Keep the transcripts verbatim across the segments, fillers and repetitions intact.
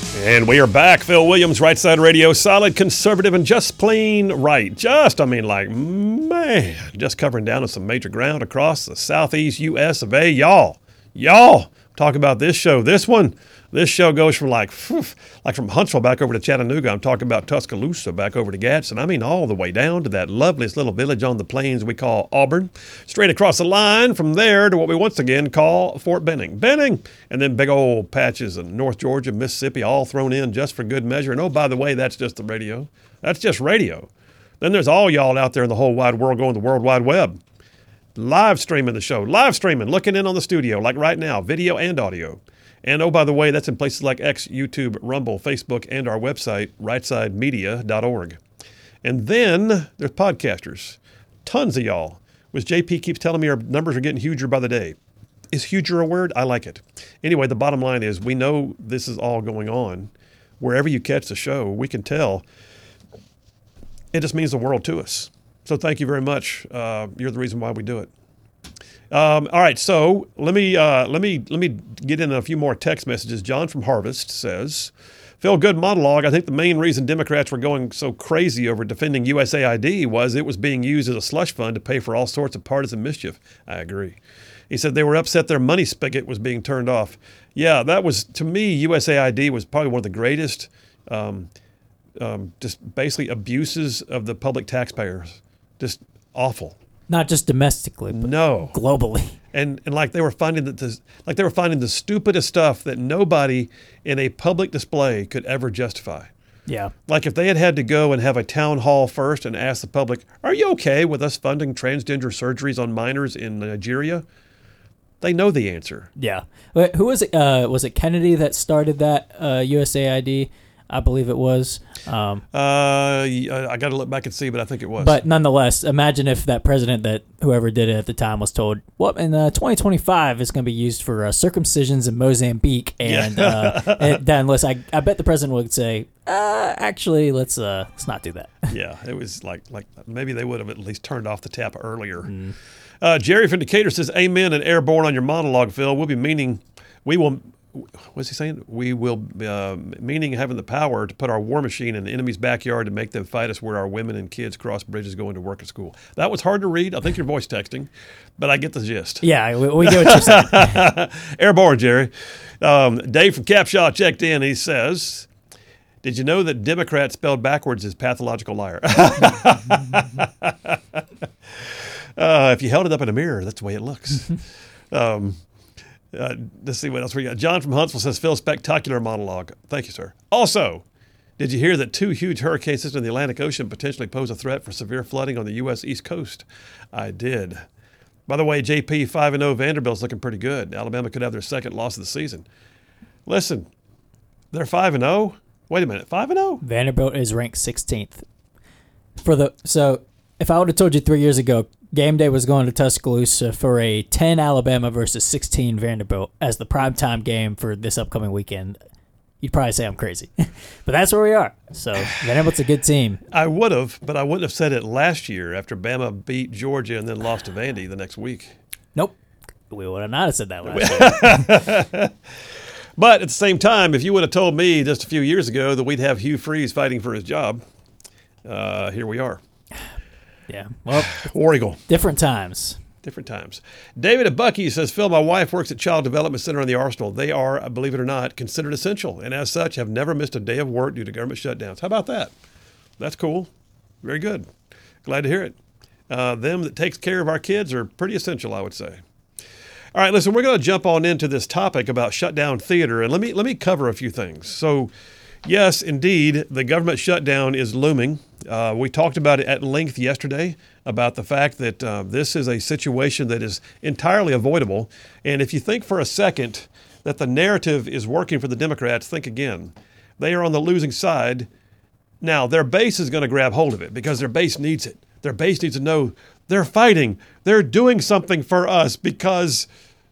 And we are back. Phil Williams, Right Side Radio, solid, conservative, and just plain right. Just, I mean, like, man, just covering down on some major ground across the southeast U S of A. Y'all, y'all, talk about this show. This one, this show goes from like, whew, like from Huntsville back over to Chattanooga. I'm talking about Tuscaloosa back over to Gadsden. I mean, all the way down to that loveliest little village on the plains we call Auburn. Straight across the line from there to what we once again call Fort Benning. Benning! And then big old patches of North Georgia, Mississippi, all thrown in just for good measure. And oh, by the way, that's just the radio. That's just radio. Then there's all y'all out there in the whole wide world going the World Wide Web. Live streaming the show. Live streaming, looking in on the studio, like right now, video and audio. And oh, by the way, that's in places like X, YouTube, Rumble, Facebook, and our website, right side media dot org. And then there's podcasters. Tons of y'all. Which J P keeps telling me our numbers are getting huger by the day. Is huger a word? I like it. Anyway, the bottom line is we know this is all going on. Wherever you catch the show, we can tell it just means the world to us. So thank you very much. Uh, you're the reason why we do it. Um, all right, so let me uh, let me let me get in a few more text messages. John from Harvest says, "Phil, good monologue. I think the main reason Democrats were going so crazy over defending U S A I D was it was being used as a slush fund to pay for all sorts of partisan mischief." I agree. He said they were upset their money spigot was being turned off. Yeah, that was, to me, U S A I D was probably one of the greatest um, um, just basically abuses of the public taxpayers. Just awful. Not just domestically, but no. globally. And and like they were finding that this, like they were finding the stupidest stuff that nobody in a public display could ever justify. Yeah. Like if they had had to go and have a town hall first and ask the public, "Are you okay with us funding transgender surgeries on minors in Nigeria?" They know the answer. Yeah. Wait, who was it? Uh, was it Kennedy that started that uh, U S A I D? I believe it was. Um, uh, I got to look back and see, but I think it was. But nonetheless, imagine if that president that whoever did it at the time was told, well, in uh, twenty twenty-five, it's going to be used for uh, circumcisions in Mozambique. And, yeah. uh, and then let's, I, I bet the president would say, uh, actually, let's uh, let's not do that. Yeah, it was like, like maybe they would have at least turned off the tap earlier. Mm. Uh, Jerry from Decatur says, "Amen and airborne on your monologue, Phil. We'll be meaning, we will... What's he saying? We will, uh, meaning having the power to put our war machine in the enemy's backyard to make them fight us where our women and kids cross bridges going to work at school." That was hard to read. I think you're voice texting, but I get the gist. Yeah, we, we get what you're saying. Airborne, Jerry. Um, Dave from Capshaw checked in. He says, "Did you know that Democrat spelled backwards is pathological liar?" uh, if you held it up in a mirror, that's the way it looks. um Uh, let's see what else we got. John from Huntsville says, "Phil, spectacular monologue." Thank you, sir. Also, did you hear that two huge hurricane systems in the Atlantic Ocean potentially pose a threat for severe flooding on the U S East Coast? I did. By the way, J P five and oh Vanderbilt's looking pretty good. Alabama could have their second loss of the season. Listen, they're five and oh? Wait a minute, five and oh? Vanderbilt is ranked sixteenth. For the So if I would have told you three years ago, game day was going to Tuscaloosa for a ten Alabama versus sixteen Vanderbilt as the primetime game for this upcoming weekend, you'd probably say I'm crazy. But that's where we are. So Vanderbilt's a good team. I would have, but I wouldn't have said it last year after Bama beat Georgia and then lost to Vandy the next week. Nope. We would have not have said that last year. But at the same time, if you would have told me just a few years ago that we'd have Hugh Freeze fighting for his job, uh, here we are. Yeah. Well, War Eagle. Different times. Different times. David at Bucky says, "Phil, my wife works at Child Development Center on the Arsenal. They are, believe it or not, considered essential, and as such have never missed a day of work due to government shutdowns." How about that? That's cool. Very good. Glad to hear it. Uh, them that takes care of our kids are pretty essential, I would say. All right, listen, we're going to jump on into this topic about shutdown theater, and let me let me cover a few things. So, yes, indeed, the government shutdown is looming. Uh, we talked about it at length yesterday about the fact that uh, this is a situation that is entirely avoidable. And if you think for a second that the narrative is working for the Democrats, think again. They are on the losing side. Now, their base is going to grab hold of it because their base needs it. Their base needs to know they're fighting. They're doing something for us because,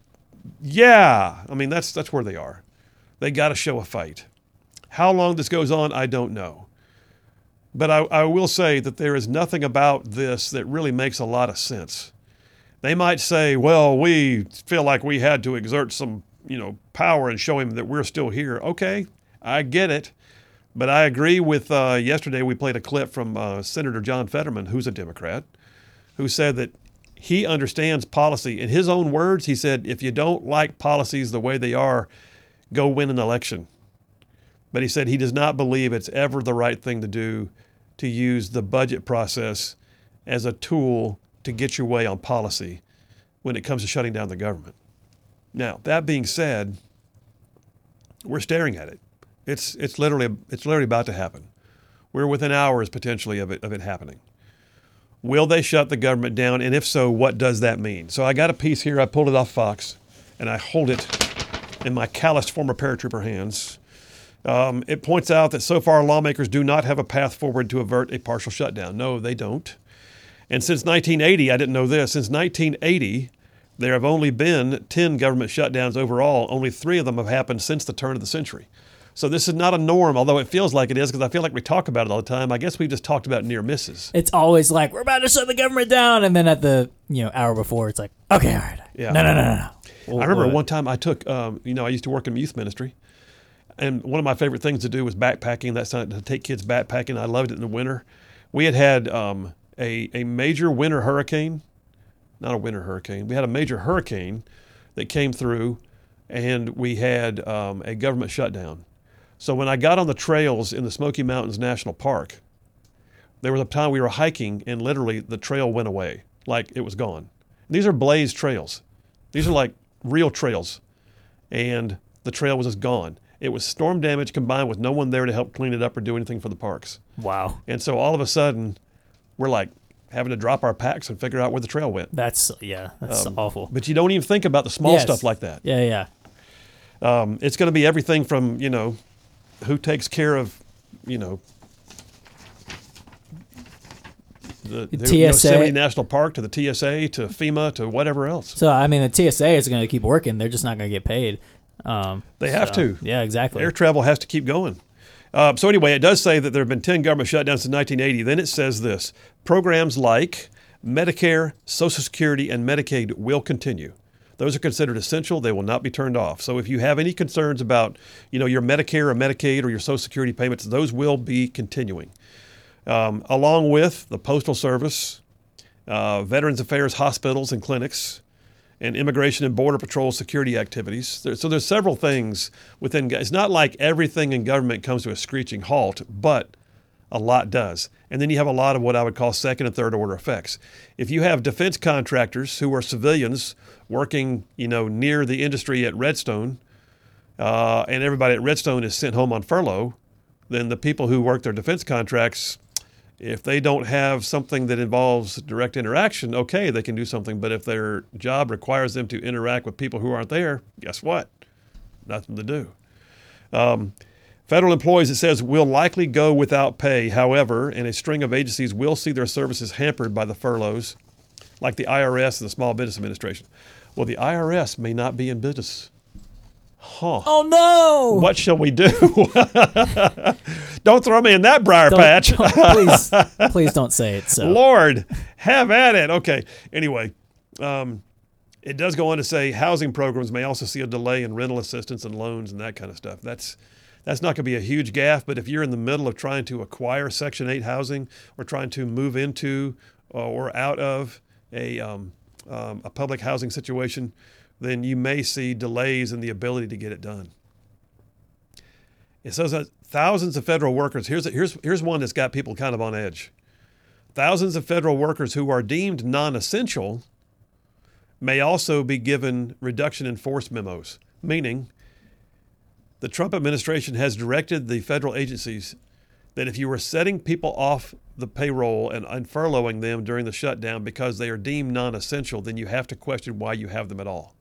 yeah, I mean, that's that's where they are. They got to show a fight. How long this goes on, I don't know. But I, I will say that there is nothing about this that really makes a lot of sense. They might say, well, we feel like we had to exert some, you know, power and show him that we're still here. Okay, I get it. But I agree with, uh, yesterday we played a clip from uh, Senator John Fetterman, who's a Democrat, who said that he understands policy. In his own words, he said, if you don't like policies the way they are, go win an election. But he said he does not believe it's ever the right thing to do to use the budget process as a tool to get your way on policy when it comes to shutting down the government. Now, that being said, we're staring at it. It's it's literally it's literally about to happen. We're within hours potentially of it of it happening. Will they shut the government down? And if so, what does that mean? So I got a piece here. I pulled it off Fox, and I hold it in my calloused former paratrooper hands. Um, it points out that so far lawmakers do not have a path forward to avert a partial shutdown. No, they don't. And since nineteen eighty, I didn't know this, since nineteen eighty, there have only been ten government shutdowns overall. Only three of them have happened since the turn of the century. So this is not a norm, although it feels like it is, because I feel like we talk about it all the time. I guess we've just talked about near misses. It's always like, we're about to shut the government down, and then at the you know hour before, it's like, okay, all right. Yeah. No, no, no, no, no. Well, I remember what? one time I took, um, you know, I used to work in youth ministry, and one of my favorite things to do was backpacking. That's not to take kids backpacking. I loved it in the winter. We had had um, a, a major winter hurricane, not a winter hurricane. We had a major hurricane that came through, and we had um, a government shutdown. So when I got on the trails in the Smoky Mountains National Park, there was a time we were hiking and literally the trail went away, like it was gone. These are blazed trails. These are like real trails. And the trail was just gone. It was storm damage combined with no one there to help clean it up or do anything for the parks. Wow. And so all of a sudden, we're like having to drop our packs and figure out where the trail went. That's, yeah, that's um, awful. But you don't even think about the small yes. stuff like that. Yeah, yeah. Um, it's going to be everything from, you know, who takes care of, you know, the, the T S A, Yosemite National Park, to the T S A, to FEMA, to whatever else. So, I mean, the T S A is going to keep working. They're just not going to get paid. Um, they have so, to. Yeah, exactly. Air travel has to keep going. Uh, so anyway, it does say that there have been ten government shutdowns since nineteen eighty. Then it says this: programs like Medicare, Social Security, and Medicaid will continue. Those are considered essential. They will not be turned off. So if you have any concerns about, you know, your Medicare or Medicaid or your Social Security payments, those will be continuing. Um, along with the Postal Service, uh, Veterans Affairs hospitals and clinics, and Immigration and Border Patrol security activities. There, so there's several things within. It's not like everything in government comes to a screeching halt, but a lot does. And then you have a lot of what I would call second and third order effects. If you have defense contractors who are civilians working, you know, near the industry at Redstone, uh, and everybody at Redstone is sent home on furlough, then the people who work their defense contracts, if they don't have something that involves direct interaction, okay, they can do something. But if their job requires them to interact with people who aren't there, guess what? Nothing to do. Um, Federal employees, it says, will likely go without pay. However, and a string of agencies will see their services hampered by the furloughs, like the I R S and the Small Business Administration. Well, the I R S may not be in business. Huh. Oh, no. What shall we do? Don't throw me in that briar don't, patch. Don't, please, please don't say it. So. Lord, have at it. Okay. Anyway, um, it does go on to say housing programs may also see a delay in rental assistance and loans and that kind of stuff. That's That's not going to be a huge gaffe, but if you're in the middle of trying to acquire Section eight housing or trying to move into uh, or out of a, um, um, a public housing situation, then you may see delays in the ability to get it done. It says that thousands of federal workers, here's, a, here's, here's one that's got people kind of on edge. Thousands of federal workers who are deemed non-essential may also be given reduction in force memos, meaning the Trump administration has directed the federal agencies that if you were setting people off the payroll and, and furloughing them during the shutdown because they are deemed non-essential, then you have to question why you have them at all.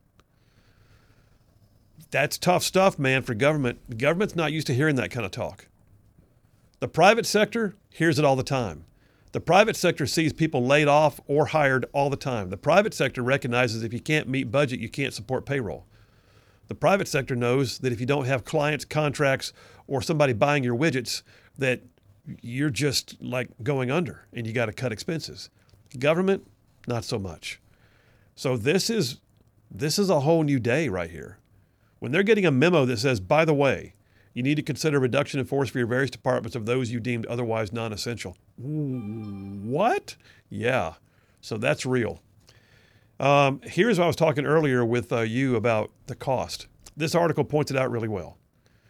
That's tough stuff, man, for government. The government's not used to hearing that kind of talk. The private sector hears it all the time. The private sector sees people laid off or hired all the time. The private sector recognizes if you can't meet budget, you can't support payroll. The private sector knows that if you don't have clients, contracts, or somebody buying your widgets, that you're just like going under and you got to cut expenses. Government, not so much. So this is this is a whole new day right here. When they're getting a memo that says, by the way, You need to consider reduction in force for your various departments of those you deemed otherwise non-essential. What? Yeah. So that's real. Um, here's what I was talking earlier with uh, you about the cost. This article points it out really well.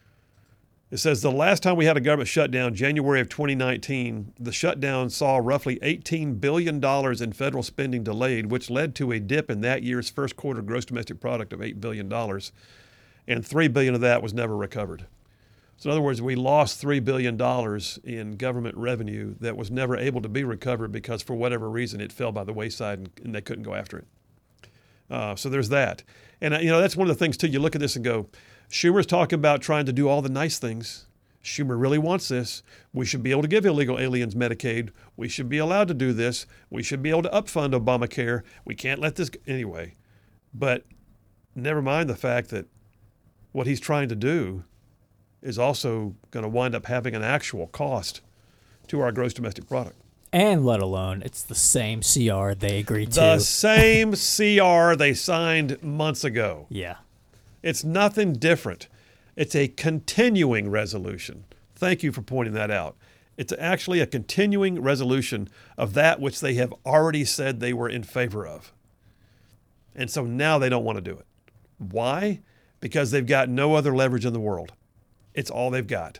It says the last time we had a government shutdown, January of twenty nineteen, the shutdown saw roughly eighteen billion dollars in federal spending delayed, which led to a dip in that year's first quarter gross domestic product of eight billion dollars, and three billion dollars of that was never recovered. So in other words, we lost three billion dollars in government revenue that was never able to be recovered because for whatever reason it fell by the wayside and, and they couldn't go after it. Uh, so there's that. And, uh, you know, that's one of the things, too. You look at this and go, Schumer's talking about trying to do all the nice things. Schumer really wants this. We should be able to give illegal aliens Medicaid. We should be allowed to do this. We should be able to upfund Obamacare. We can't let this – anyway. But never mind the fact that what he's trying to do is also going to wind up having an actual cost to our gross domestic product. And let alone, it's the same C R they agreed to. The same C R they signed months ago. Yeah. It's nothing different. It's a continuing resolution. Thank you for pointing that out. It's actually a continuing resolution of that which they have already said they were in favor of. And so now they don't want to do it. Why? Because they've got no other leverage in the world. It's all they've got.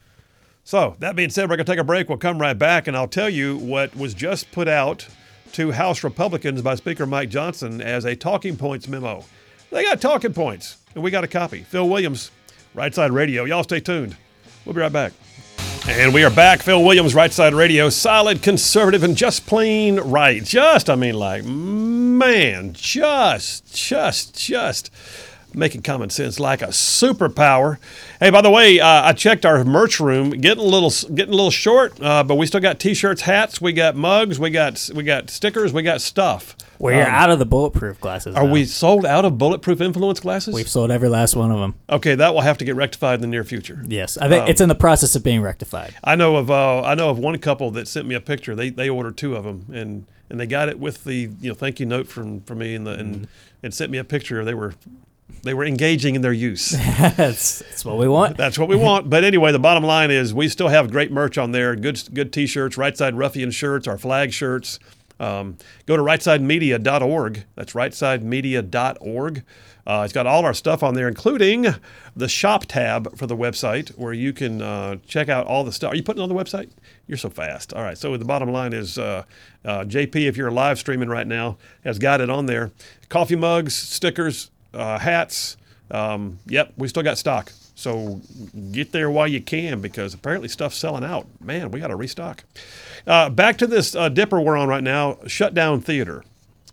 So, that being said, we're going to take a break. We'll come right back, and I'll tell you what was just put out to House Republicans by Speaker Mike Johnson as a talking points memo. They got talking points, and we got a copy. Phil Williams, Right Side Radio. Y'all stay tuned. We'll be right back. And we are back. Phil Williams, Right Side Radio. Solid, conservative, and just plain right. Just, I mean, like, man, just, just, just making common sense like a superpower. Hey, by the way, uh, I checked our merch room, getting a little, getting a little short, uh, but we still got T-shirts, hats, we got mugs, we got, we got stickers, we got stuff. We're um, out of the bulletproof glasses. Are now. we sold out of bulletproof influence glasses? We've sold every last one of them. Okay, that will have to get rectified in the near future. Yes, I think um, it's in the process of being rectified. I know of, uh, I know of one couple that sent me a picture. They they ordered two of them, and, and they got it with the you know thank you note from from me, and the and, mm. and sent me a picture. They were. They were engaging in their use. that's, that's what we want. That's what we want. But anyway, the bottom line is we still have great merch on there. Good good T-shirts, Right Side Ruffian shirts, our flag shirts. Um, go to right side media dot org. That's right side media dot org. Uh, it's got all our stuff on there, including the shop tab for the website where you can uh, check out all the stuff. Are you putting it on the website? You're so fast. All right. So the bottom line is uh, uh, J P, if you're live streaming right now, has got it on there. Coffee mugs, stickers, Uh, hats. Um, yep, we still got stock. So get there while you can because apparently stuff's selling out. Man, we got to restock. Uh, back to this uh, dipper we're on right now, Shutdown Theater.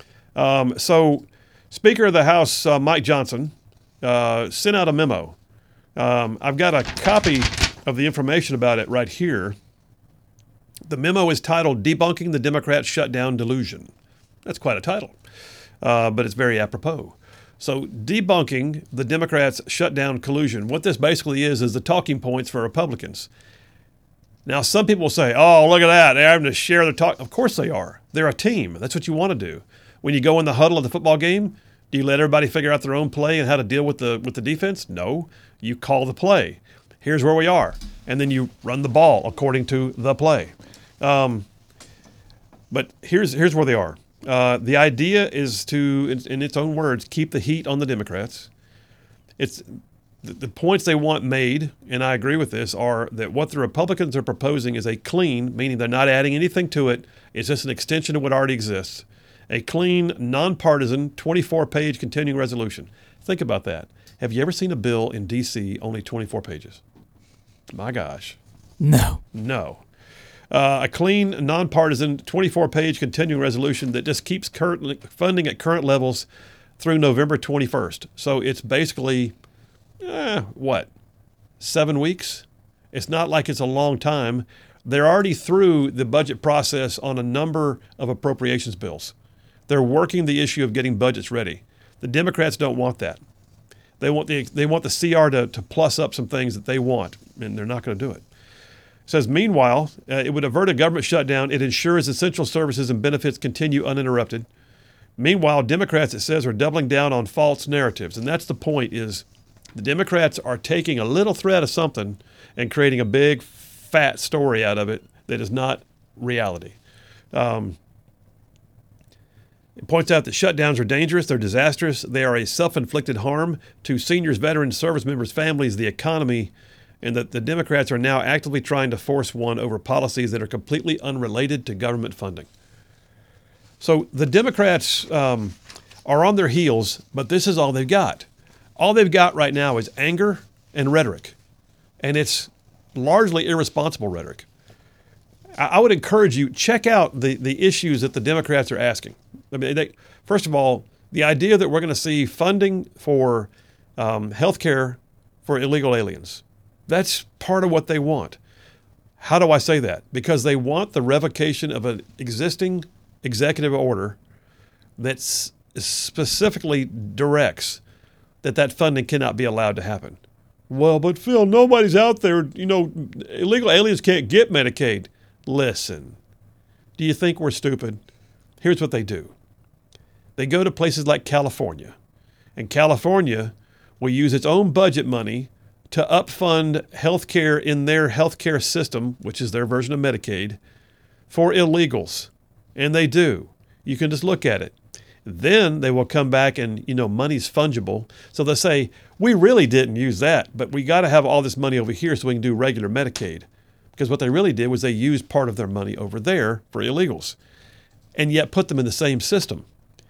Um, so Speaker of the House, uh, Mike Johnson, uh, sent out a memo. Um, I've got a copy of the information about it right here. The memo is titled Debunking the Democrats' Shutdown Delusion. That's quite a title, uh, but it's very apropos. So debunking the Democrats' shutdown collusion. What this basically is is the talking points for Republicans. Now, some people will say, oh, look at that. They're having to share their talk. Of course they are. They're a team. That's what you want to do. When you go in the huddle of the football game, do you let everybody figure out their own play and how to deal with the with the defense? No. You call the play. Here's where we are. And then you run the ball according to the play. Um, but here's here's where they are. Uh, the idea is to, in, in its own words, keep the heat on the Democrats. It's the, the points they want made, and I agree with this, are that what the Republicans are proposing is a clean, meaning they're not adding anything to it. It's just an extension of what already exists. A clean, nonpartisan, twenty-four page continuing resolution. Think about that. Have you ever seen a bill in D C only twenty-four pages? My gosh. No. No. Uh, a clean, nonpartisan, twenty-four page continuing resolution that just keeps current funding at current levels through November twenty-first. So it's basically, eh, what, seven weeks? It's not like it's a long time. They're already through the budget process on a number of appropriations bills. They're working the issue of getting budgets ready. The Democrats don't want that. They want the they want the C R to, to plus up some things that they want, and they're not going to do it. It says, meanwhile, uh, it would avert a government shutdown. It ensures essential services and benefits continue uninterrupted. Meanwhile, Democrats, it says, are doubling down on false narratives. And that's the point is The Democrats are taking a little thread of something and creating a big, fat story out of it that is not reality. Um, it points out that shutdowns are dangerous, they're disastrous, they are a self-inflicted harm to seniors, veterans, service members, families, the economy, and that the Democrats are now actively trying to force one over policies that are completely unrelated to government funding. So the Democrats um, are on their heels, but this is all they've got. All they've got right now is anger and rhetoric, and it's largely irresponsible rhetoric. I, I would encourage you, check out the, the issues that the Democrats are asking. I mean, they, first of all, the idea that we're going to see funding for um, health care for illegal aliens. That's part of what they want. How do I say that? Because they want the revocation of an existing executive order that specifically directs that that funding cannot be allowed to happen. Well, but Phil, nobody's out there. You know, illegal aliens can't get Medicaid. Listen, do you think we're stupid? Here's what they do. They go to places like California, and California will use its own budget money to upfund health care in their health care system, which is their version of Medicaid, for illegals. And they do. You can just look at it. Then they will come back and, you know, money's fungible. So they'll say, we really didn't use that, but we got to have all this money over here so we can do regular Medicaid. Because what they really did was they used part of their money over there for illegals and yet put them in the same system.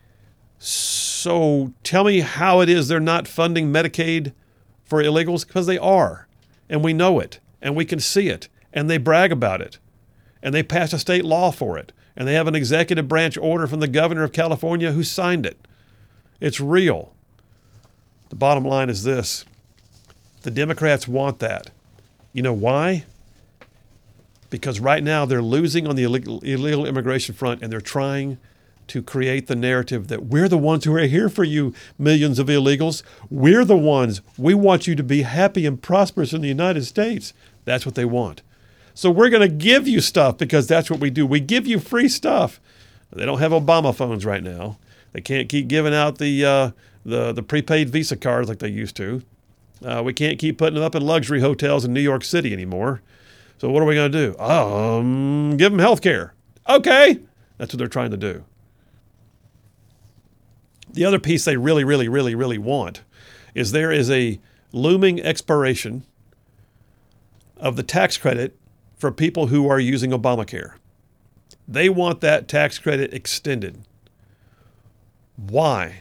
So tell me how it is they're not funding Medicaid for illegals, because they are, and we know it, and we can see it, and they brag about it, and they passed a state law for it, and they have an executive branch order from the governor of California who signed it. It's real. The bottom line is this. The Democrats want that. You know why? Because right now they're losing on the illegal, illegal immigration front, and they're trying to create the narrative that we're the ones who are here for you, millions of illegals. We're the ones. We want you to be happy and prosperous in the United States. That's what they want. So we're going to give you stuff because that's what we do. We give you free stuff. They don't have Obama phones right now. They can't keep giving out the uh, the, the prepaid Visa cards like they used to. Uh, we can't keep putting them up in luxury hotels in New York City anymore. So what are we going to do? Um, give them health care. Okay. That's what they're trying to do. The other piece they really, really, really, really want is there is a looming expiration of the tax credit for people who are using Obamacare. They want that tax credit extended. Why?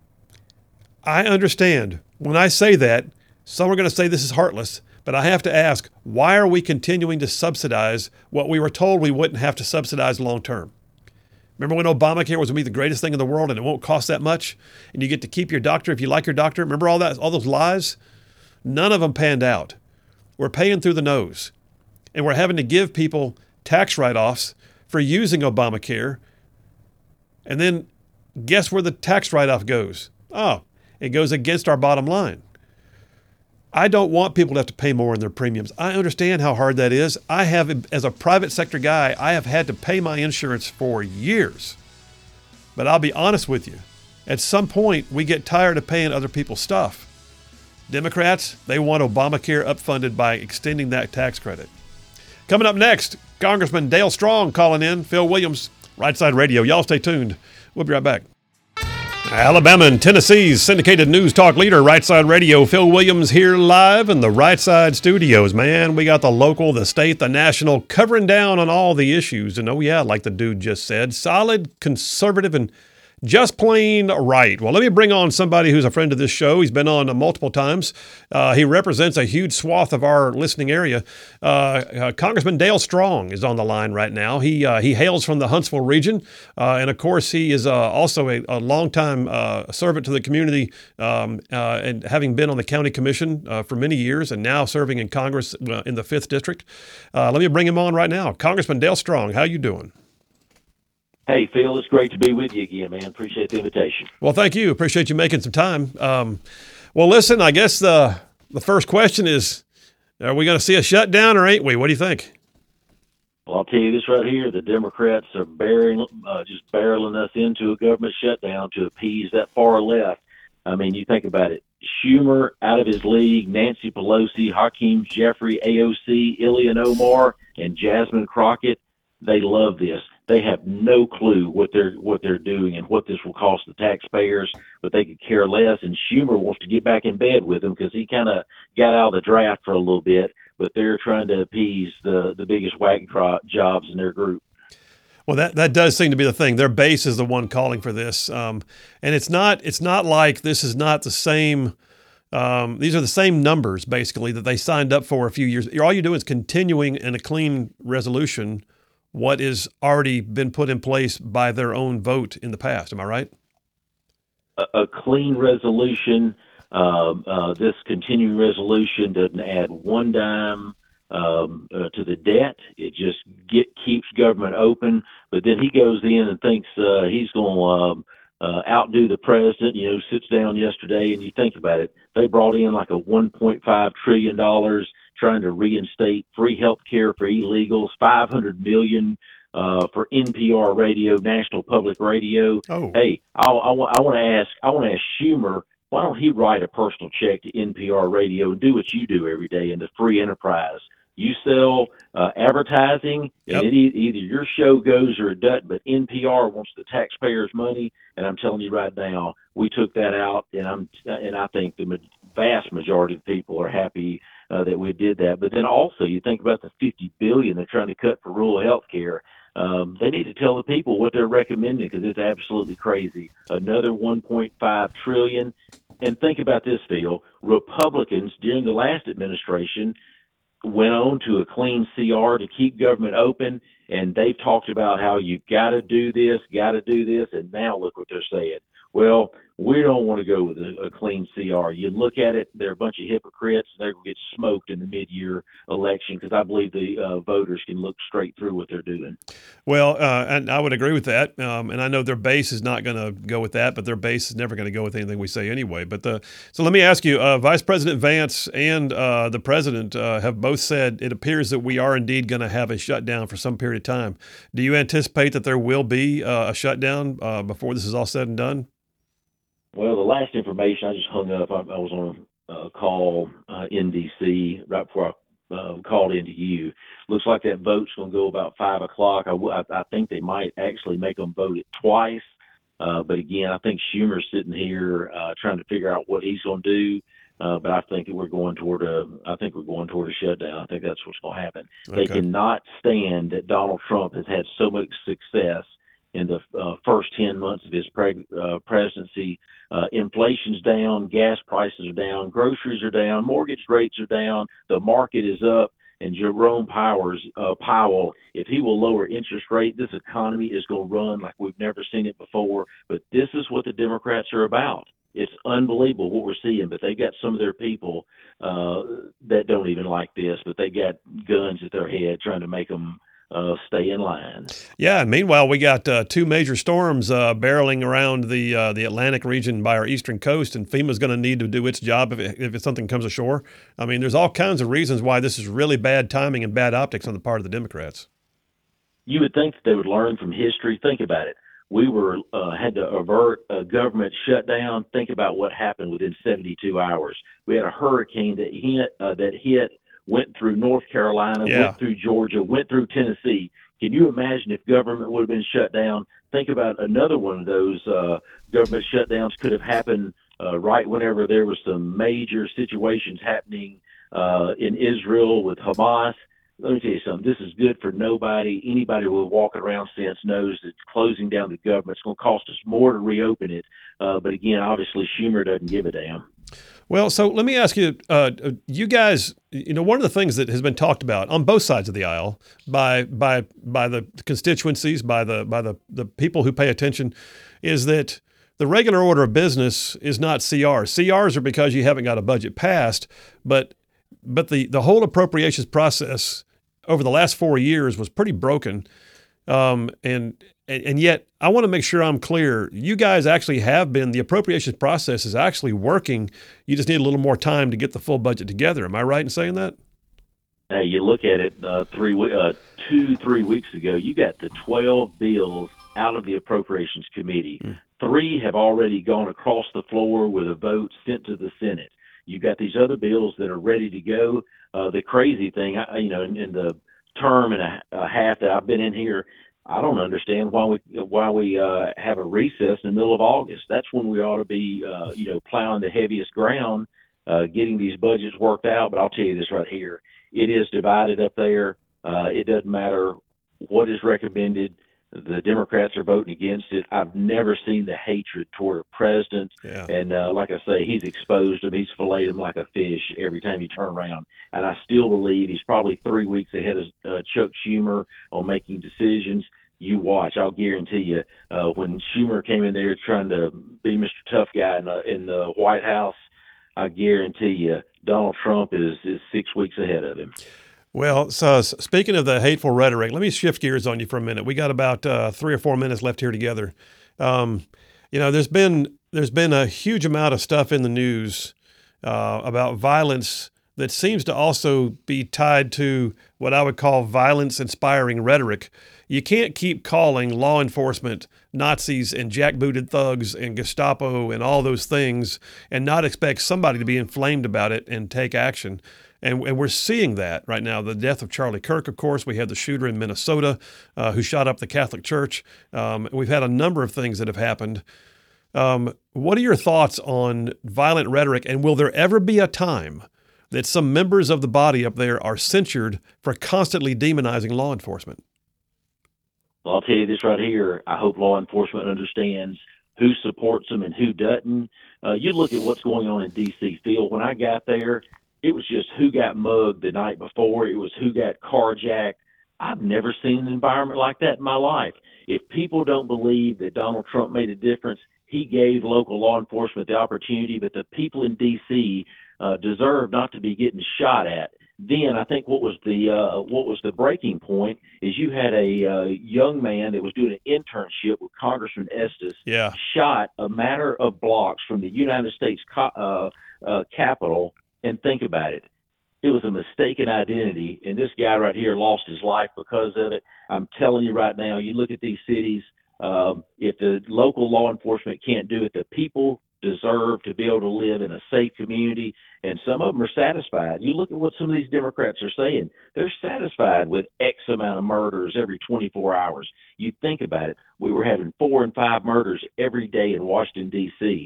I understand. When I say that, some are going to say this is heartless, but I have to ask, why are we continuing to subsidize what we were told we wouldn't have to subsidize long term? Remember when Obamacare was going to be the greatest thing in the world and it won't cost that much? And you get to keep your doctor if you like your doctor? Remember all that, all those lies? None of them panned out. We're paying through the nose. And we're having to give people tax write-offs for using Obamacare. And then guess where the tax write-off goes? Oh, it goes against our bottom line. I don't want people to have to pay more in their premiums. I understand how hard that is. I have, as a private sector guy, I have had to pay my insurance for years. But I'll be honest with you. At some point, we get tired of paying other people's stuff. Democrats, they want Obamacare upfunded by extending that tax credit. Coming up next, Congressman Dale Strong calling in. Phil Williams, Right Side Radio. Y'all stay tuned. We'll be right back. Alabama and Tennessee's syndicated news talk leader, Right Side Radio. Phil Williams here live in the Right Side studios. Man, we got the local, the state, the national, covering down on all the issues. And oh yeah, like the dude just said, solid, conservative, and just plain right. Well, let me bring on somebody who's a friend of this show. He's been on uh, multiple times. Uh, he represents a huge swath of our listening area. Uh, uh, Congressman Dale Strong is on the line right now. He uh, he hails from the Huntsville region. Uh, and, of course, he is uh, also a, a longtime uh, servant to the community um, uh, and having been on the county commission uh, for many years and now serving in Congress uh, in the fifth District. Uh, let me bring him on right now. Congressman Dale Strong, how you doing? Hey, Phil, it's great to be with you again, man. Appreciate the invitation. Well, thank you. Appreciate you making some time. Um, well, listen, I guess the the first question is, are we going to see a shutdown or ain't we? What do you think? Well, I'll tell you this right here. The Democrats are bearing, uh, just barreling us into a government shutdown to appease that far left. I mean, you think about it. Schumer out of his league, Nancy Pelosi, Hakeem Jeffrey, A O C, Ilhan Omar, and Jasmine Crockett, they love this. They have no clue what they're what they're doing and what this will cost the taxpayers, but they could care less. And Schumer wants to get back in bed with them because he kind of got out of the draft for a little bit, but they're trying to appease the, the biggest whack jobs in their group. Well, that, that does seem to be the thing. Their base is the one calling for this, um, and it's not it's not like this is not the same. Um, these are the same numbers basically that they signed up for a few years. All you're doing is continuing in a clean resolution what is already been put in place by their own vote in the past. Am I right? A, a clean resolution. Uh, uh, this continuing resolution doesn't add one dime Um, uh, to the debt. It just get keeps government open. But then he goes in and thinks uh, he's going to um, uh, outdo the president. You know, sits down yesterday, and you think about it. They brought in like a one point five trillion dollars trying to reinstate free health care for illegals, five hundred million dollars uh, for N P R radio, National Public Radio. Oh. Hey, I, I, I want to ask. I want to ask Schumer. Why don't he write a personal check to N P R Radio and do what you do every day in the free enterprise? You sell uh, advertising, and yep. it, either your show goes or it doesn't, but N P R wants the taxpayers' money, and I'm telling you right now, we took that out, and I'm and I think the vast majority of people are happy uh, that we did that. But then also, you think about the fifty billion dollars they're trying to cut for rural health care. Um, they need to tell the people what they're recommending because it's absolutely crazy. Another one point five trillion dollars. And think about this, Phil. Republicans during the last administration went on to a clean C R to keep government open, and they've talked about how you've got to do this, got to do this, and now look what they're saying. Well, we don't want to go with a, a clean C R. You look at it, they're a bunch of hypocrites. They're going to get smoked in the mid-year election because I believe the uh, voters can look straight through what they're doing. Well, uh, and I would agree with that. Um, and I know their base is not going to go with that, but their base is never going to go with anything we say anyway. But the, so let me ask you, uh, Vice President Vance and uh, the president uh, have both said it appears that we are indeed going to have a shutdown for some period of time. Do you anticipate that there will be uh, a shutdown uh, before this is all said and done? Well, the last information, I just hung up. I, I was on a call uh, in D C right before I uh, called into you. Looks like that vote's going to go about five o'clock. I, I, I think they might actually make them vote it twice. Uh, but again, I think Schumer's sitting here uh, trying to figure out what he's going to do. Uh, but I think that we're going toward a. I think we're going toward a shutdown. I think that's what's going to happen. Okay. They cannot stand that Donald Trump has had so much success in the uh, first ten months of his pre- uh, presidency. Uh, inflation's down, gas prices are down, groceries are down, mortgage rates are down, the market is up, and Jerome Powers, uh, Powell, if he will lower interest rate, this economy is going to run like we've never seen it before. But this is what the Democrats are about. It's unbelievable what we're seeing, but they got some of their people uh, that don't even like this, but they got guns at their head trying to make them Uh, stay in line. Yeah, and meanwhile, we got uh, two major storms uh, barreling around the uh, the Atlantic region by our eastern coast, and FEMA's going to need to do its job if, it, if something comes ashore. I mean, there's all kinds of reasons why this is really bad timing and bad optics on the part of the Democrats. You would think that they would learn from history. Think about it. We were uh, had to avert a government shutdown. Think about what happened within seventy-two hours. We had a hurricane that hit uh, that hit. went through North Carolina, yeah. went through Georgia, went through Tennessee. Can you imagine if government would have been shut down? Think about another one of those uh, government shutdowns could have happened uh, right whenever there was some major situations happening uh, in Israel with Hamas. Let me tell you something. This is good for nobody. Anybody who walking around since knows that closing down the government is going to cost us more to reopen it. Uh, but again, obviously, Schumer doesn't give a damn. Well, so let me ask you, uh, you guys, you know, one of the things that has been talked about on both sides of the aisle by by by the constituencies, by the by the, the people who pay attention, is that the regular order of business is not C Rs. C Rs are because you haven't got a budget passed, but but the, the whole appropriations process over the last four years was pretty broken. Um, and and yet I want to make sure I'm clear. You guys actually have been, the appropriations process is actually working. You just need a little more time to get the full budget together. Am I right in saying that? Hey, you look at it uh, three, uh, two, three weeks ago, you got the twelve bills out of the Appropriations Committee. Mm. Three have already gone across the floor with a vote sent to the Senate. You got these other bills that are ready to go. Uh, the crazy thing, I, you know, in, in the term and a, a half that I've been in here, I don't understand why we why we uh, have a recess in the middle of August. That's when we ought to be, uh, you know, plowing the heaviest ground, uh, getting these budgets worked out. But I'll tell you this right here: it is divided up there. Uh, it doesn't matter what is recommended. The Democrats are voting against it. I've never seen the hatred toward a president. Yeah. And uh, like I say, he's exposed him. He's filleted him like a fish every time you turn around. And I still believe he's probably three weeks ahead of uh, Chuck Schumer on making decisions. You watch. I'll guarantee you, uh, when Schumer came in there trying to be Mister Tough Guy in the, in the White House, I guarantee you Donald Trump is, is six weeks ahead of him. Well, so speaking of the hateful rhetoric, let me shift gears on you for a minute. We got about uh, three or four minutes left here together. Um, you know, there's been there's been a huge amount of stuff in the news uh, about violence that seems to also be tied to what I would call violence-inspiring rhetoric. You can't keep calling law enforcement Nazis and jackbooted thugs and Gestapo and all those things and not expect somebody to be inflamed about it and take action. And, and we're seeing that right now. The death of Charlie Kirk, of course. We had the shooter in Minnesota uh, who shot up the Catholic Church. Um, we've had a number of things that have happened. Um, what are your thoughts on violent rhetoric, and will there ever be a time that some members of the body up there are censured for constantly demonizing law enforcement? Well, I'll tell you this right here. I hope law enforcement understands who supports them and who doesn't. Uh, you look at what's going on in D C. Phil, when I got there, it was just who got mugged the night before. It was who got carjacked. I've never seen an environment like that in my life. If people don't believe that Donald Trump made a difference, he gave local law enforcement the opportunity, but the people in D C uh, deserve not to be getting shot at. Then I think what was the uh, what was the breaking point is you had a uh, young man that was doing an internship with Congressman Estes, yeah. shot a matter of blocks from the United States co- uh, uh, Capitol. And think about it. It was a mistaken identity, and this guy right here lost his life because of it. I'm telling you right now, you look at these cities, um, if the local law enforcement can't do it, the people deserve to be able to live in a safe community, and some of them are satisfied. You look at what some of these Democrats are saying. They're satisfied with X amount of murders every twenty-four hours. You think about it. We were having four and five murders every day in Washington, D C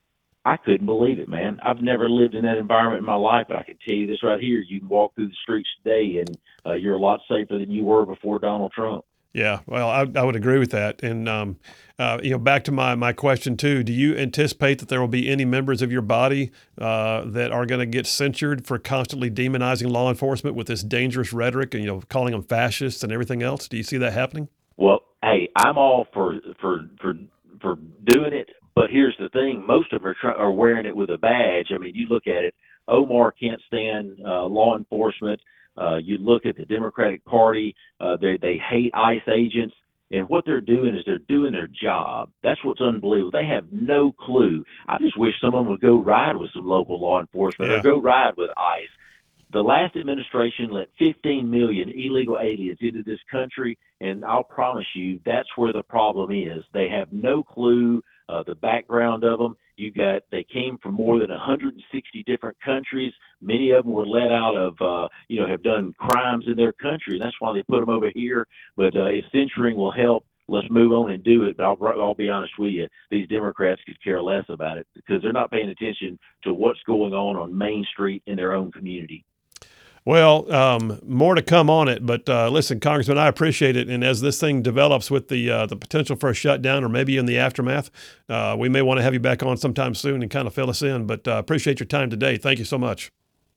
I couldn't believe it, man. I've never lived in that environment in my life, but I can tell you this right here. You can walk through the streets today, and uh, you're a lot safer than you were before Donald Trump. Yeah, well, I, I would agree with that. And, um, uh, you know, back to my, my question, too, do you anticipate that there will be any members of your body uh, that are going to get censured for constantly demonizing law enforcement with this dangerous rhetoric and, you know, calling them fascists and everything else? Do you see that happening? Well, hey, I'm all for for for, for doing it. But here's the thing: most of them are, try- are wearing it with a badge. I mean, you look at it. Omar can't stand uh, law enforcement. Uh, you look at the Democratic Party; uh, they they hate ICE agents, and what they're doing is they're doing their job. That's what's unbelievable. They have no clue. I just wish some of them would go ride with some local law enforcement, yeah. or go ride with ICE. The last administration let fifteen million illegal aliens into this country, and I'll promise you that's where the problem is. They have no clue uh, the background of them. You got they came from more than one hundred sixty different countries. Many of them were let out of, uh, you know, have done crimes in their country. That's why they put them over here. But uh, if censoring will help, let's move on and do it. But I'll, I'll be honest with you, these Democrats could care less about it because they're not paying attention to what's going on on Main Street in their own community. Well, um, more to come on it, but uh, listen, Congressman, I appreciate it. And as this thing develops with the uh, the potential for a shutdown or maybe in the aftermath, uh, we may want to have you back on sometime soon and kind of fill us in. But uh, appreciate your time today. Thank you so much.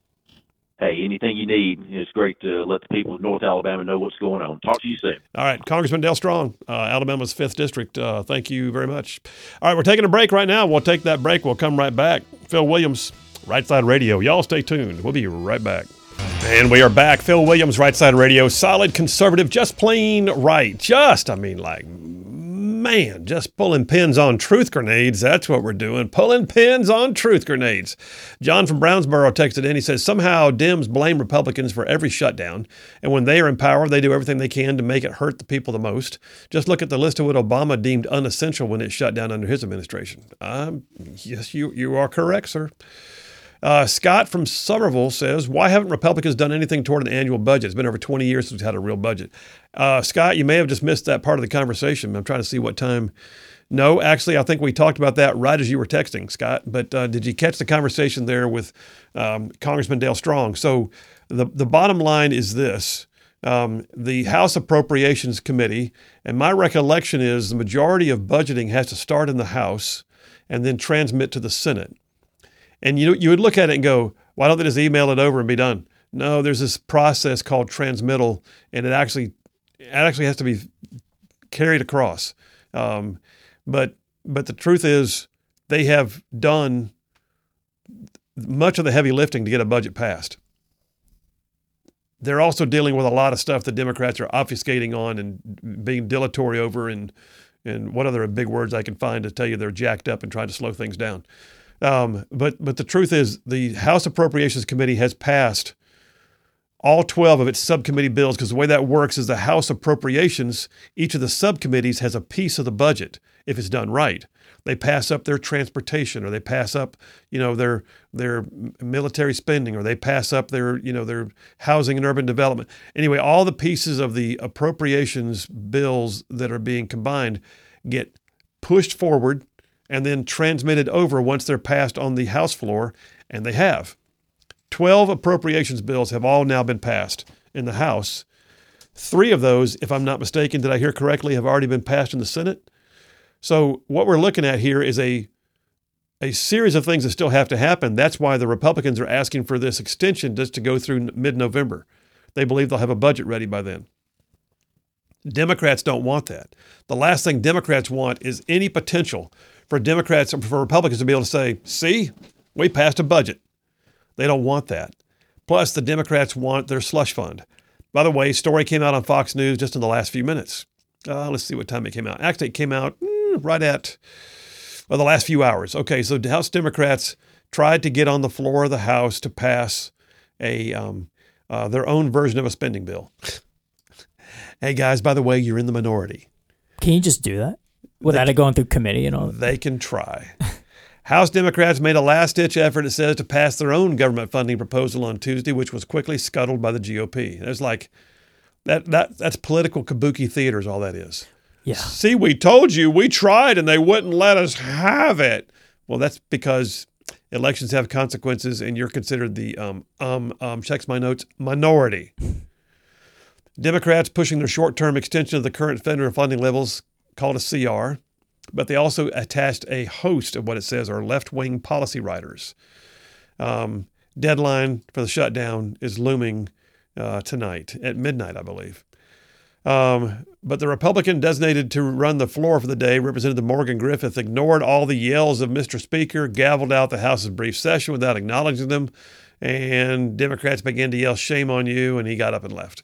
Hey, anything you need. It's great to let the people of North Alabama know what's going on. Talk to you soon. All right, Congressman Dale Strong, uh, Alabama's fifth District. Uh, thank you very much. All right, we're taking a break right now. We'll take that break. We'll come right back. Phil Williams, Right Side Radio. Y'all stay tuned. We'll be right back. And we are back. Phil Williams, Right Side Radio. Solid, conservative, just plain right. Just, I mean, like, Man, just pulling pins on truth grenades. That's what we're doing. Pulling pins on truth grenades. John from Brownsboro texted in. He says, somehow Dems blame Republicans for every shutdown. And when they are in power, they do everything they can to make it hurt the people the most. Just look at the list of what Obama deemed unessential when it shut down under his administration. Um, yes, you, you are correct, sir. Uh, Scott from Somerville says, why haven't Republicans done anything toward an annual budget? It's been over twenty years since we've had a real budget. Uh, Scott, you may have just missed that part of the conversation. I'm trying to see what time. No, actually, I think we talked about that right as you were texting, Scott. But uh, did you catch the conversation there with um, Congressman Dale Strong? So the, the bottom line is this. Um, the House Appropriations Committee, and my recollection is the majority of budgeting has to start in the House and then transmit to the Senate. And you you would look at it and go, why don't they just email it over and be done? No, there's this process called transmittal, and it actually it actually has to be carried across. Um, but but the truth is, they have done much of the heavy lifting to get a budget passed. They're also dealing with a lot of stuff the Democrats are obfuscating on and being dilatory over, and and what other big words I can find to tell you they're jacked up and trying to slow things down. Um, but but the truth is, the House Appropriations Committee has passed all twelve of its subcommittee bills, because the way that works is the House Appropriations, each of the subcommittees has a piece of the budget if it's done right. They pass up their transportation, or they pass up, you know, their their military spending, or they pass up their, you know, their housing and urban development. Anyway, all the pieces of the appropriations bills that are being combined get pushed forward and then transmitted over once they're passed on the House floor, and they have. Twelve appropriations bills have all now been passed in the House. Three of those, if I'm not mistaken, did I hear correctly, have already been passed in the Senate? So what we're looking at here is a, a series of things that still have to happen. That's why the Republicans are asking for this extension just to go through mid-November. They believe they'll have a budget ready by then. Democrats don't want that. The last thing Democrats want is any potential for Democrats, for Republicans to be able to say, see, we passed a budget. They don't want that. Plus, the Democrats want their slush fund. By the way, story came out on Fox News just in the last few minutes. Uh, let's see what time it came out. Actually, it came out mm, right at well, the last few hours. Okay, so House Democrats tried to get on the floor of the House to pass a um, uh, their own version of a spending bill. Hey, guys, by the way, you're in the minority. Can you just do that without they, it going through committee and all? They can try. House Democrats made a last-ditch effort, it says, to pass their own government funding proposal on Tuesday, which was quickly scuttled by the G O P. It's like that that that's political kabuki theater is all that is. Yeah. See, we told you, we tried, and they wouldn't let us have it. Well, that's because elections have consequences, and you're considered the um um um checks my notes minority. Democrats pushing their short-term extension of the current federal funding levels called a C R. But they also attached a host of what it says are left-wing policy writers. Um, deadline for the shutdown is looming uh, tonight at midnight, I believe. Um, but the Republican designated to run the floor for the day, Representative Morgan Griffith, ignored all the yells of Mister Speaker, gavelled out the House's brief session without acknowledging them, and Democrats began to yell, shame on you, and he got up and left.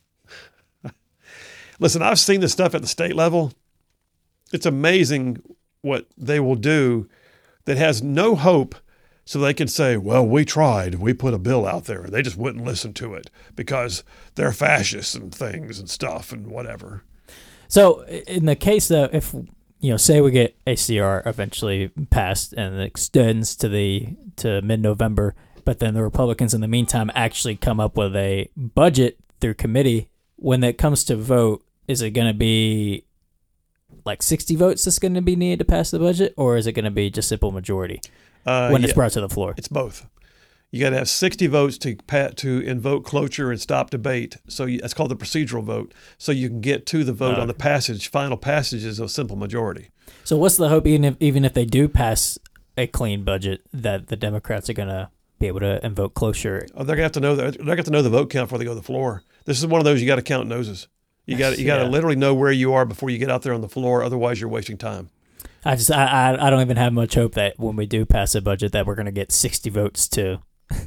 Listen, I've seen this stuff at the state level. It's amazing what they will do that has no hope, so they can say, well, we tried. We put a bill out there. They just wouldn't listen to it because they're fascists and things and stuff and whatever. So in the case that if, you know, say we get A C R eventually passed and it extends to the to mid-November, but then the Republicans in the meantime actually come up with a budget through committee, when it comes to vote, is it going to be like sixty votes that's going to be needed to pass the budget, or is it going to be just simple majority uh, when yeah, it's brought to the floor? It's both. You got to have sixty votes to pat, to invoke cloture and stop debate. So you, that's called the procedural vote. So you can get to the vote uh, on the passage. Final passage is a simple majority. So what's the hope, even if even if they do pass a clean budget, that the Democrats are going to be able to invoke cloture? Oh, they're going to have to know that. They're going to have to know the vote count before they go to the floor. This is one of those you got to count noses. You got you got to yeah. literally know where you are before you get out there on the floor. Otherwise, you're wasting time. I just I I, I don't even have much hope that when we do pass a budget that we're going to get sixty votes to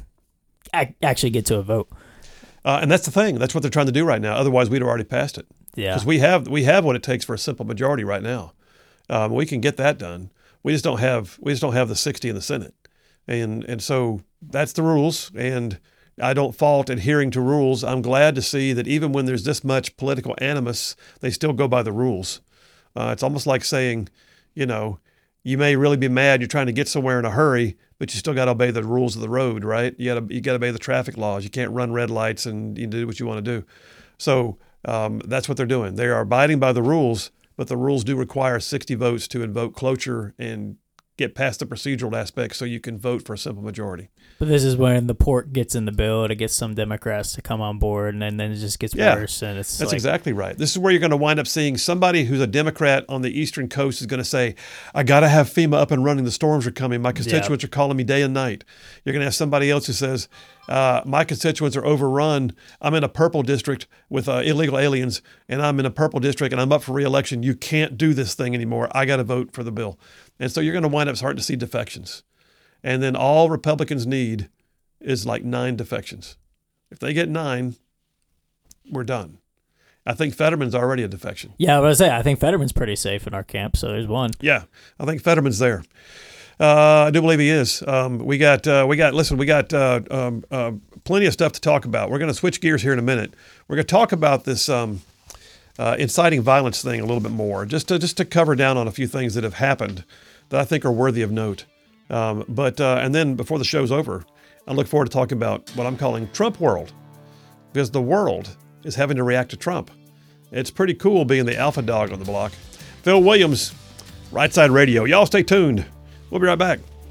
actually get to a vote. Uh, and that's the thing. That's what they're trying to do right now. Otherwise, we'd have already passed it. Yeah. Because we have we have what it takes for a simple majority right now. Um, we can get that done. We just don't have we just don't have the sixty in the Senate, and and so that's the rules. And I don't fault adhering to rules. I'm glad to see that even when there's this much political animus, they still go by the rules. Uh, it's almost like saying, you know, you may really be mad you're trying to get somewhere in a hurry, but you still got to obey the rules of the road, right? You got to you got to obey the traffic laws. You can't run red lights and you do what you want to do. So um, that's what they're doing. They are abiding by the rules, but the rules do require sixty votes to invoke cloture and get past the procedural aspects so you can vote for a simple majority. But this is when the pork gets in the bill to get some Democrats to come on board, and then, then it just gets yeah, worse. And it's that's like, exactly right. This is where you're going to wind up seeing somebody who's a Democrat on the Eastern Coast is going to say, I got to have FEMA up and running. The storms are coming. My constituents yeah. are calling me day and night. You're going to have somebody else who says, uh, my constituents are overrun. I'm in a purple district with uh, illegal aliens, and I'm in a purple district, and I'm up for re-election. You can't do this thing anymore. I got to vote for the bill. And so you're going to wind up starting to see defections. And then all Republicans need is like nine defections. If they get nine, we're done. I think Fetterman's already a defection. Yeah, I was going to say, I think Fetterman's pretty safe in our camp, so there's one. Yeah, I think Fetterman's there. Uh, I do believe he is. Um, we got, uh, we got. Listen, we got uh, um, uh, plenty of stuff to talk about. We're going to switch gears here in a minute. We're going to talk about this um, uh, inciting violence thing a little bit more, just to just to cover down on a few things that have happened that I think are worthy of note. Um, but uh, and then before the show's over, I look forward to talking about what I'm calling Trump world, because the world is having to react to Trump. It's pretty cool being the alpha dog on the block. Phil Williams, Right Side Radio. Y'all stay tuned. We'll be right back.